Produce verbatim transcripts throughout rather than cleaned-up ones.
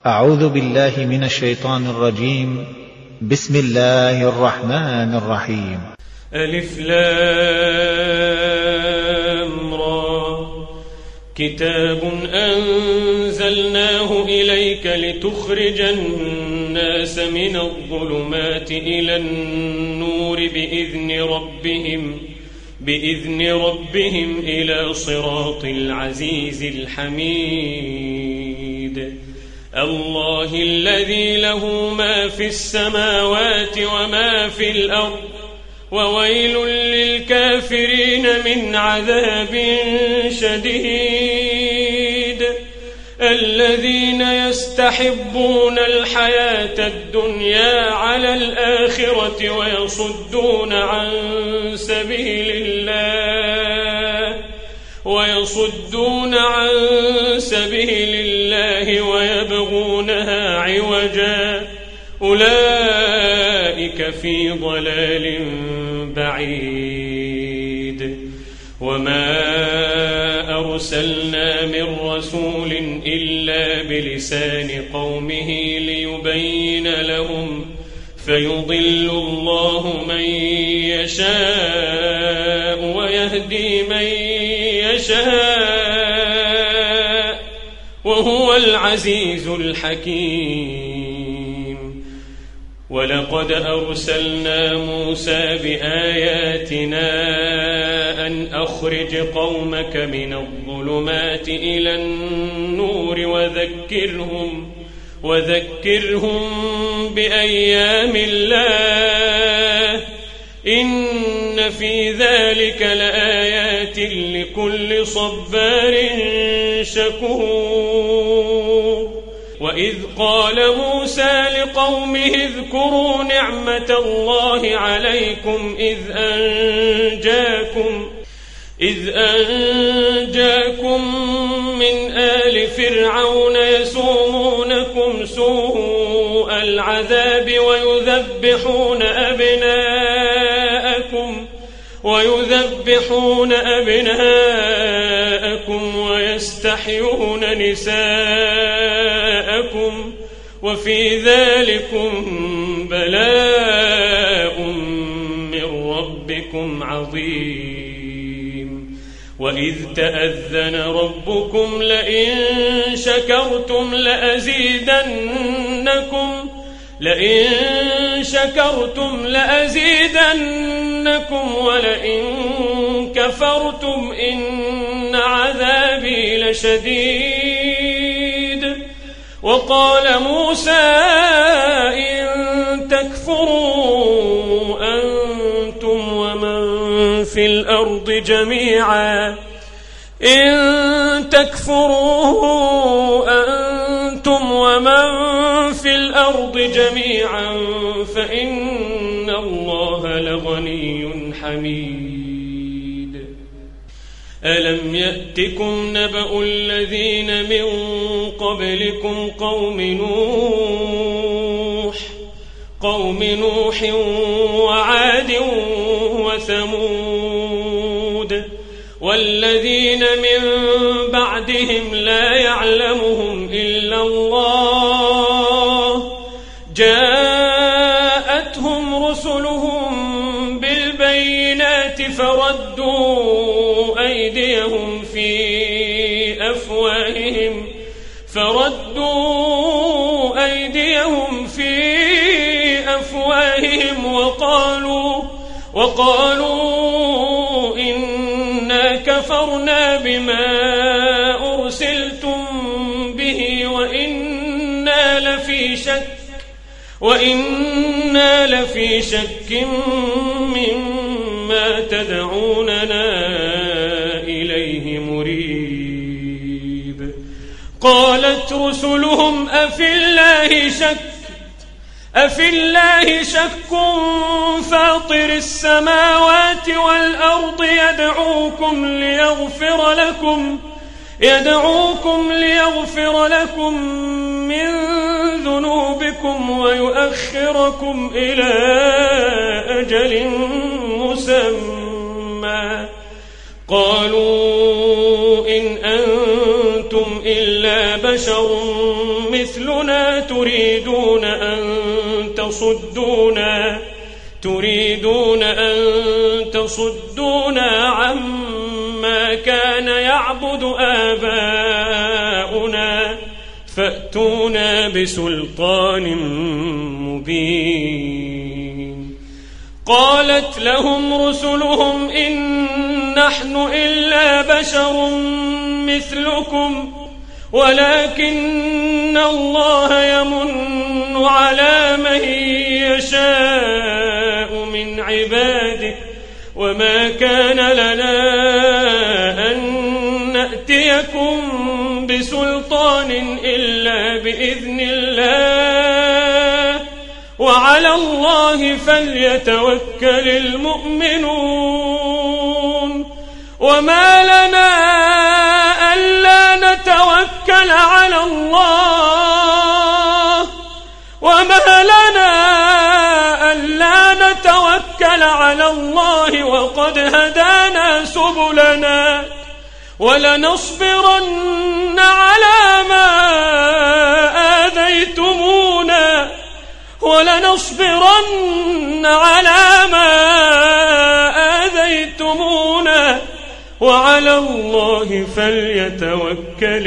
أعوذ بالله من الشيطان الرجيم. بسم الله الرحمن الرحيم. ألف لام را كتاب أنزلناه إليك لتخرج الناس من الظلمات إلى النور بإذن ربهم بإذن ربهم إلى صراط العزيز الحميد الله الذي له ما في السماوات وما في الأرض وويل للكافرين من عذاب شديد الذين يستحبون الحياة الدنيا على الآخرة ويصدون عن سبيل الله ويصدون عن سبيل الله ويبغونها عوجا أولئك في ضلال بعيد وما أرسلنا من رسول إلا بلسان قومه ليبين لهم فيضل الله من يشاء ويهدي من يشاء وهو العزيز الحكيم ولقد أرسلنا موسى بآياتنا أن أخرج قومك من الظلمات إلى النور وذكرهم وذكرهم بأيام الله إن في ذلك لآيات لكل صبار شكور وإذ قال موسى لقومه اذكروا نعمة الله عليكم إذ أنجاكم إذ أنجاكم من آل فرعون يسومونكم سوء العذاب ويذبحون أبناءكم ويذبحون أبناءكم ويستحيون نساءكم وفي ذلكم بلاء من ربكم عظيم وإذ تأذن ربكم لئن شكرتم لأزيدنكم لئن شكرتم لأزيدنكم ولئن كفرتم إن عذابي لشديد وقال موسى إن تكفروا أنتم ومن في الأرض جميعا إن تكفروا أنتم ومن في الأرض جميعا فإن الله لغني حميد ألم يأتكم نبأ الذين من قبلكم قوم نوح قوم نوح وعاد وثمود والذين من بعدهم لا يعلمهم إلا الله جاءتهم رسلهم بالبينات فردوا أيديهم في أفواههم فردوا أيديهم في أفواههم وقالوا وقالوا إنا كفرنا بما أرسلتم به وإنا لفي شك وإنا لفي شك مما تدعوننا إليه مريب قالت رسلهم أفي الله شك أفي الله شك فاطر السماوات والأرض يدعوكم ليغفر لكم يدعوكم ليغفر لكم من ذنوبكم ويؤخركم إلى أجل مسمى قالوا إن أنتم إلا إلا بشر مثلنا تريدون أن تصدونا تريدون أن تصدونا عما كان يعبد آباؤنا فأتونا بسلطان مبين. قالت لهم رسلهم إن نحن إلا بشر مثلكم ولكن الله يمن على من يشاء من عباده وما كان لنا أن نأتيكم بسلطان إلا بإذن الله وعلى الله فليتوكل المؤمنون. وما لنا ألا نتوكل على الله وما لنا ألا نتوكل على الله وقد هدانا سبلنا ولنصبرن على ما آذيتمونا ولنصبرن على ما آذيتمونا وعلى الله فليتوكل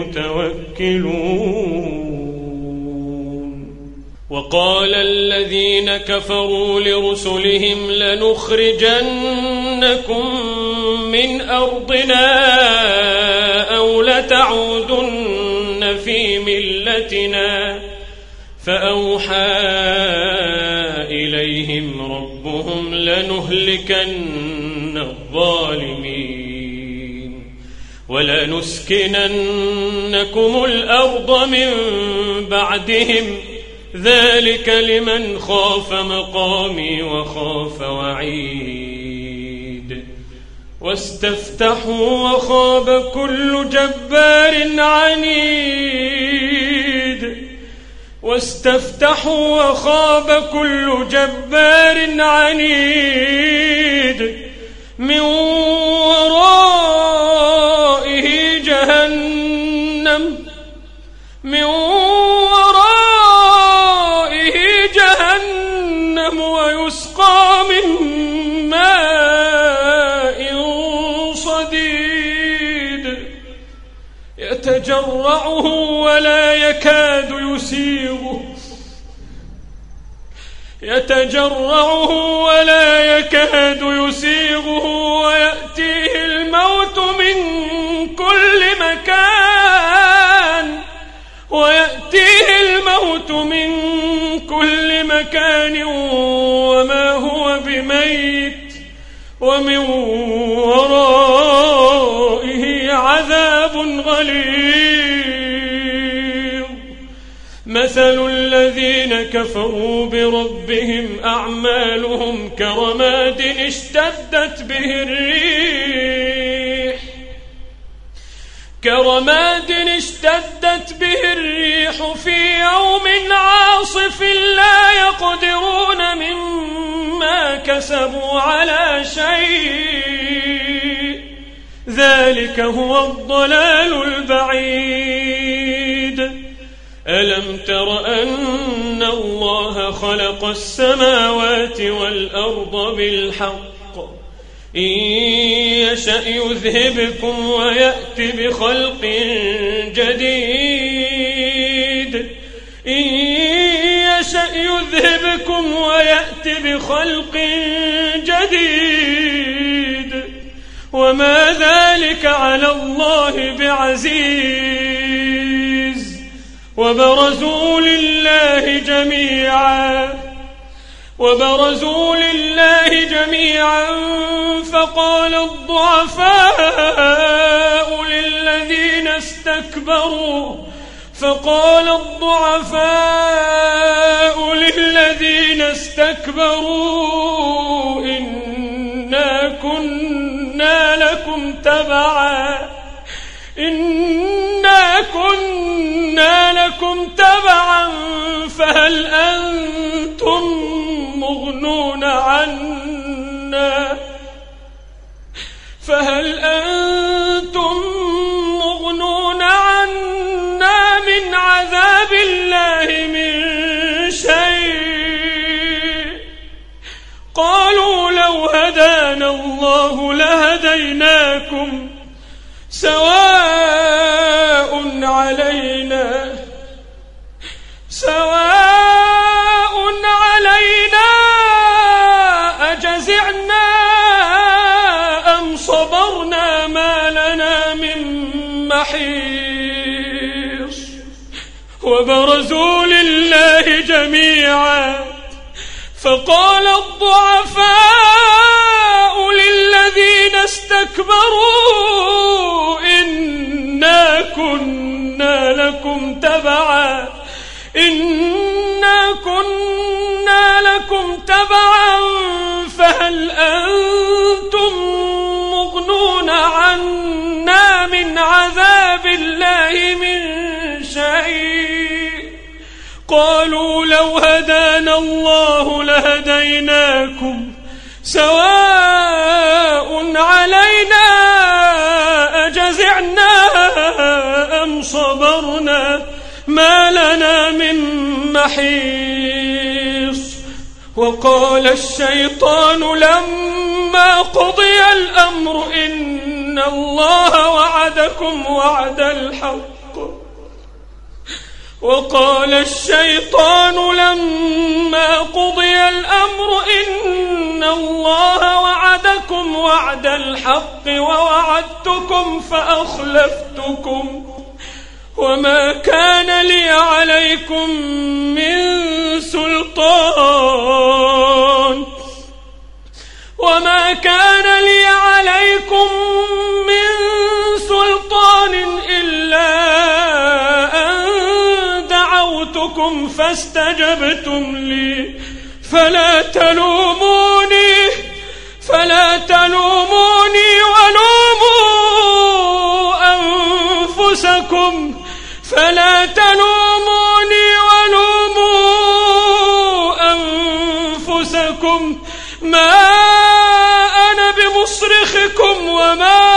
المتوكلون. وقال الذين كفروا لرسلهم لنخرجنكم من أرضنا أو لتعودن في ملتنا فأوحى إليهم ربهم لنهلكن الظالمين ولنسكننكم الأرض من بعدهم ذلك لمن خاف مقامي وخاف وعيد. واستفتحوا وخاب كل جبار عنيد واستفتحوا وخاب كل جبار عنيد من ورائه جهنم من ورائه جهنم ويسقى من ماء صديد يتجرعه ولا يكاد يسيغه يتجرعه ولا يكاد يسيغه ويأتيه الموت من كل مكان ويأتيه الموت من كل مكان وما هو بميت ومن ورائه عذاب غليظ. مثل الذين كفروا بربهم أعمالهم كرماد اشتدت به الريح كرماد اشتدت به الريح في يوم عاصف لا يقدرون مما كسبوا على شيء ذلك هو الضلال البعيد. ألم تر أن الله خلق السماوات والأرض بالحق إن يشأ يذهبكم ويأتي بخلق جديد إن يشأ يذهبكم ويأتي بخلق جديد وما ذلك على الله بعزيز. وبرزوا لله جميعا وبرزوا لله جميعا فقال الضعفاء للذين استكبروا فقال الضعفاء للذين استكبروا إنا كنا لكم تبعا إنا كنا لكم تبعا فهل أنتم مغنون عنا فهل أنتم مغنون عنا لكم سواء علينا سواء علينا أجزعنا أم صبرنا ما لنا من محيص وبرزوا لله جميعا فقال الضعفاء للذين استكبروا إنا كنا لكم تبعا إنا كنا لكم تبعا فهل أنتم مغنون عنا من عذاب الله من شيء قالوا لو هدانا الله لهديناكم سواء علينا أجزعنا أم صبرنا ما لنا من محيص وقال الشيطان لما قضي الأمر إن الله وعدكم وعد الحق وقال الشيطان لما قضي الأمر إن الله وعدكم وعد الحق ووعدتكم فأخلفتكم وما كان لي عليكم من سلطان وما كان لي عليكم من سلطان إلا أن دعوتكم فاستجبتم لي فلا تلوموني فلا تلوموني ولوموا أنفسكم فلا تلوموني ولوموا أنفسكم ما أنا بمصرخكم وما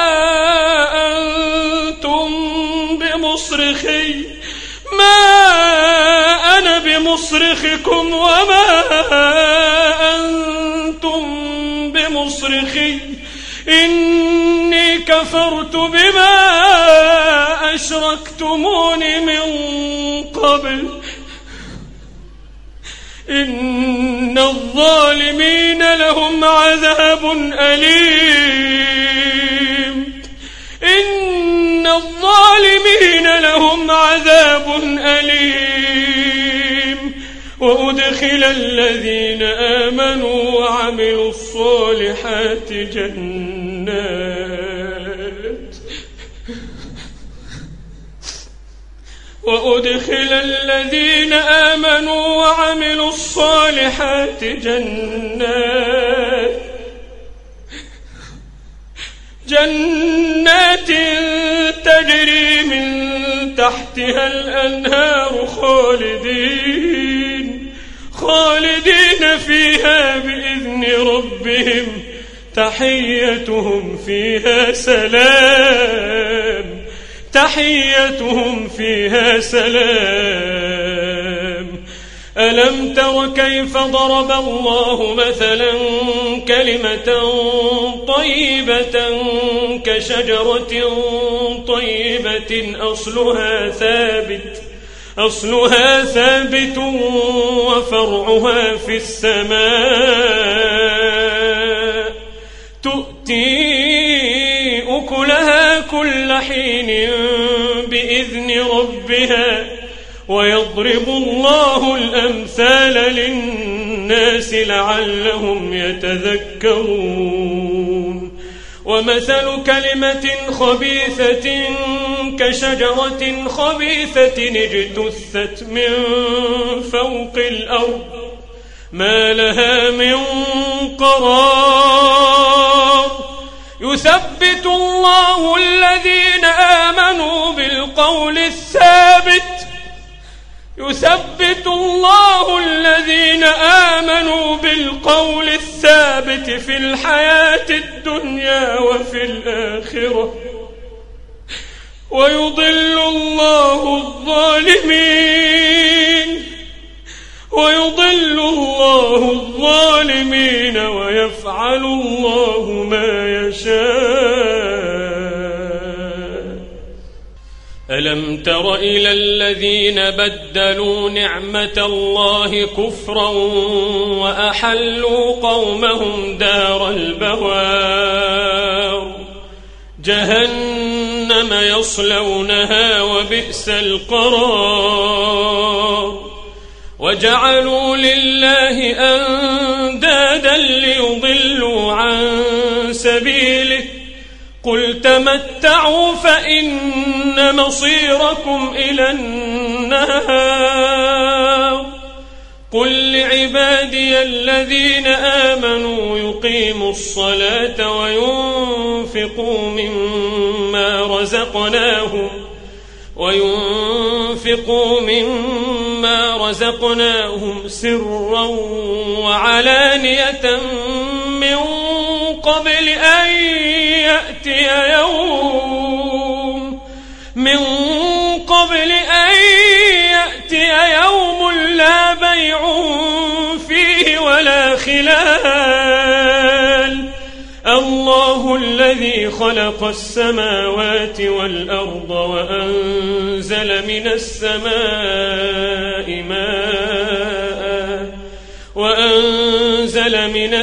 أنتم بمصرخي ما أنا بمصرخكم وما أنتم بمصرخي إني كفرت بما أشركتمون من قبل إن الظالمين لهم عذاب أليم إن الظالمين لهم عذاب أليم وأدخل الذين آمنوا وعملوا الصالحات جنات وأدخل الذين آمنوا وعملوا الصالحات جنات جنات تجري من تحتها الأنهار خالدين خالدين فيها بإذن ربهم تحيتهم فيها سلام تحيتهم فيها سلام ألم تر كيف ضرب الله مثلا كلمة طيبة كشجرة طيبة أصلها ثابت أصلها ثابت وفرعها في السماء تؤتي أكلها كل حين بإذن ربها ويضرب الله الأمثال للناس لعلهم يتذكرون ومثل كلمة خبيثة كشجرة خبيثة اجتثت من فوق الأرض ما لها من قرار يثبت الله الذين آمنوا بالقول الثابت يثبت الله الذين آمنوا بالقول الثابت في الحياة الدنيا وفي الآخرة ويضل الله الظالمين ويضل الله الظالمين ويفعل الله ما يشاء. ألم تر إلى الذين بدلوا نعمة الله كفرا وأحلوا قومهم دار البوار جهنم يصلونها وبئس القرار وجعلوا لله أندادا ليضلوا عن سبيله قل تمتعوا فإن مصيركم إلى النار قل لعبادي الذين آمنوا يقيموا الصلاة وينفقوا مما رزقناهم وينفقوا مما رزقناهم سرا وعلانية من قبل أن يأتي يوم من قبل أن يأتي يوم لا بيع فيه ولا خلال الله الذي خلق السماوات والأرض وأنزل من السماء ماء وأنزل من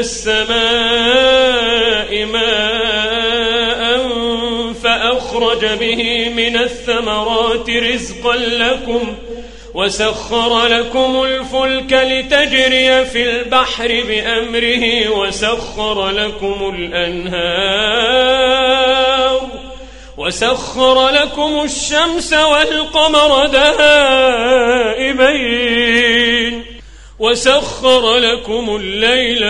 السماء ماء فأخرج به من الثمرات رزقا لكم وسخر لكم الفلك لتجري في البحر بأمره وسخر لكم الأنهار وسخر لكم الشمس والقمر دائبين وسخر لكم الليل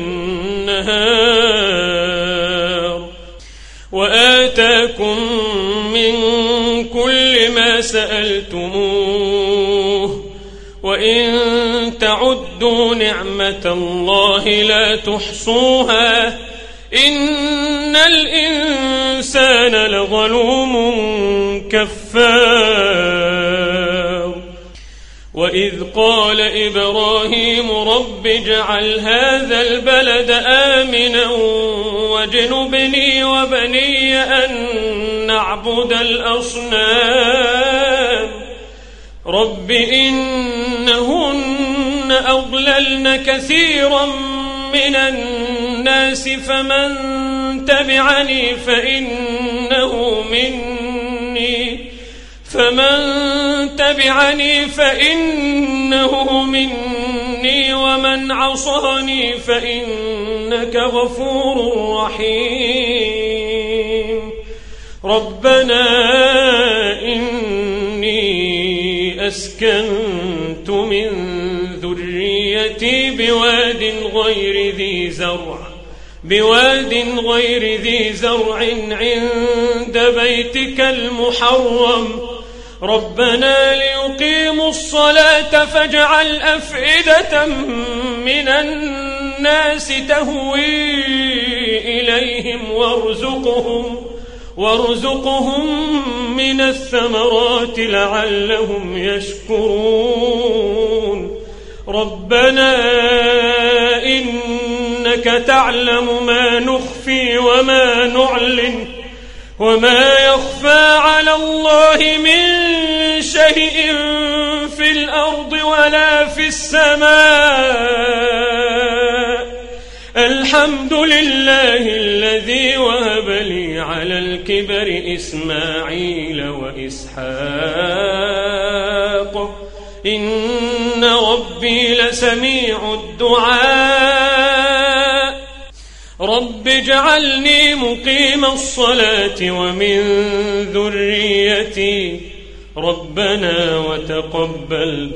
والنهار وآتاكم من كل ما سألتموه وإن تعدوا نعمة الله لا تحصوها إن الإنسان لظلوم كفار وإذ قال إبراهيم رب اجعل هذا البلد آمنا واجنبني وبني أن نعبد الأصنام رب إنهن أضللن كثيرا من الناس فمن تبعني فإنه مني فمن تبعني فإنه مني ومن عصاني فإنك غفور رحيم ربنا إني أسكنت من ذريتي بواد غير ذي زرع بواد غير ذي زرع عند بيتك المحرم ربنا ليقيموا الصلاة فاجعل أفئدة من الناس تهوي إليهم وارزقهم وارزقهم من الثمرات لعلهم يشكرون ربنا إنك تعلم ما نخفي وما نعلن وما يخفى على الله من شيء في الأرض ولا في السماء الحمد لله الذي وهب لي على الكبر إسماعيل وإسحاق إن ربي لسميع الدعاء رب اجعلني مقيم الصلاة ومن ذريتي ربنا وتقبل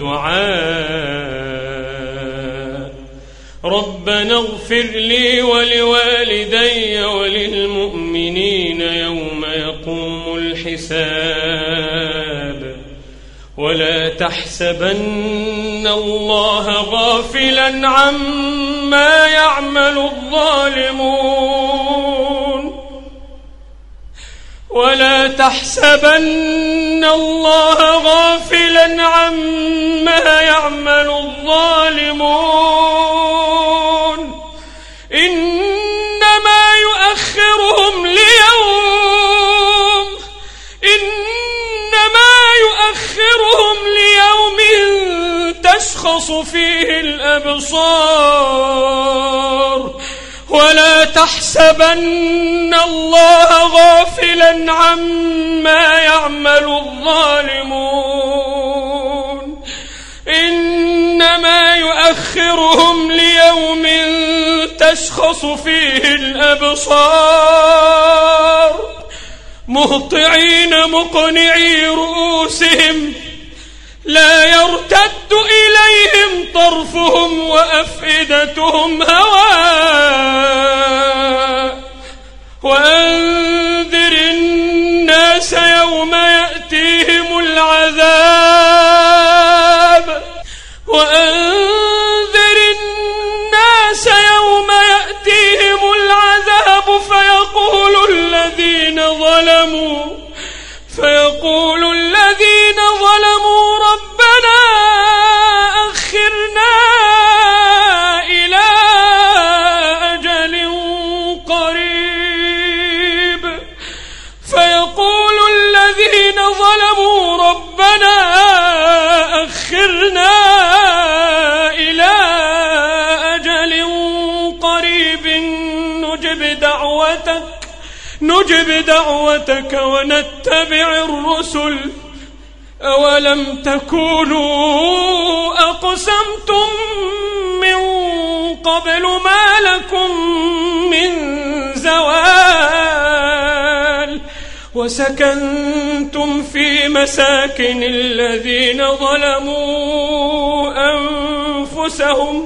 دعاء ربنا اغفر لي ولوالدي وللمؤمنين يوم يقوم الحساب ولا تحسبن الله غافلا عما يعمل الظالمون ولا تحسبن الله غافلا عما يعمل الظالمون إنما يؤخرهم ليوم إنما تشخص فيه الأبصار ولا تحسبن الله غافلا عما يعمل الظالمون إنما يؤخرهم ليوم تشخص فيه الأبصار مهطعين مقنعي رؤوسهم لا يرتد إليهم طرفهم وأفئدتهم هواء وأنذر الناس يوم يأتيهم العذاب وأنذر الناس يوم يأتيهم العذاب فيقول الذين ظلموا فيقول الذين ظلموا ربنا أخرنا إلى أجل قريب فيقول الذين ظلموا ربنا أخرنا إلى أجل قريب نجب دعوتك نجب دعوتك ونتبع الرسل أولم تكونوا أقسمتم من قبل ما لكم من زوال وسكنتم في مساكن الذين ظلموا أنفسهم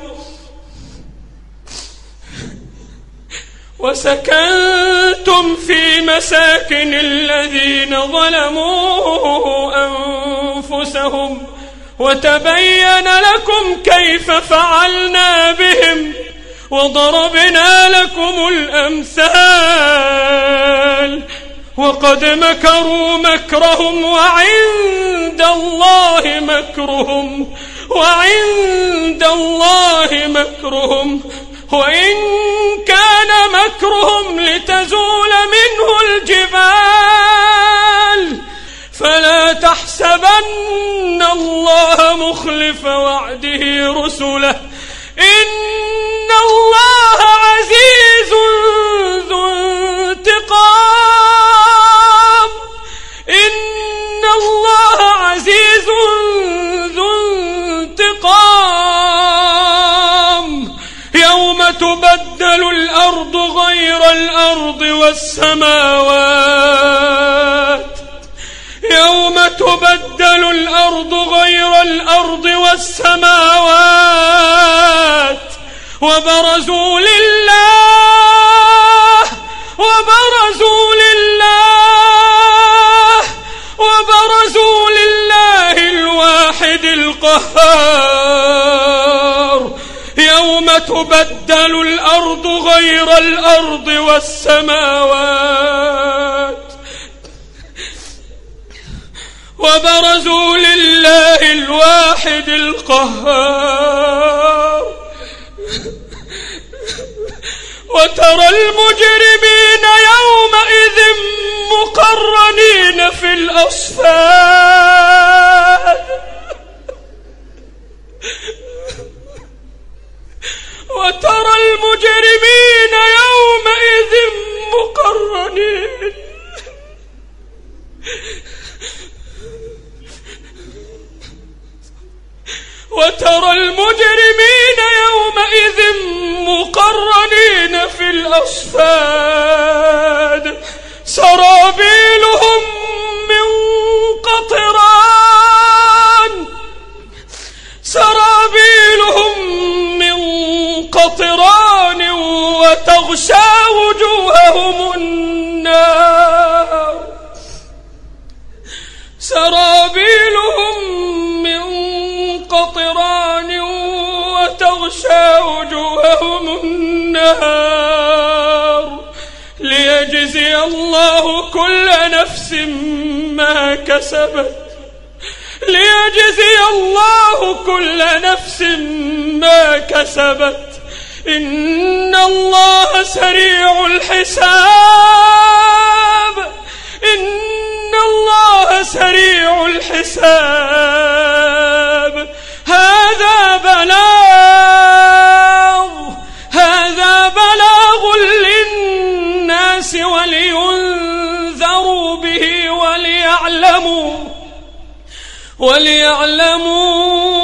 وسكنتم في مساكن الذين ظلموا أنفسهم وتبين لكم كيف فعلنا بهم وضربنا لكم الأمثال وقد مكروا مكرهم وعند الله مكرهم وعند الله مكرهم وإن كان مكرهم لتزول منه الجبال فلا تحسبن الله مخلف وعده رسله إن الله عزيز ذو انتقام إن الله عزيز ذو انتقام يوم تبدل الأرض غير الأرض والسماوات يوم تبدل الأرض غير الأرض والسماوات وبرزوا لله وبرزوا لله وبرزوا لله الواحد القهار يوم تبدل الأرض غير الأرض والسماوات وبرزوا لله الواحد القهار وترى المجرمين يومئذ مقرنين في الأصفاد وترى المجرمين يومئذ مقرنين وترى المجرمين يومئذ مقرنين في الأصفاد سرابيلهم من قطران سرابيلهم من قطران وتغشى وجوههم النار سرابيلهم من قطران وتغشى وجوههم النار ليجزي الله كل نفس ما كسبت ليجزي الله كل نفس ما كسبت إن الله سريع الحساب إن الله سريع الحساب هذا وليعلموا وليعلموا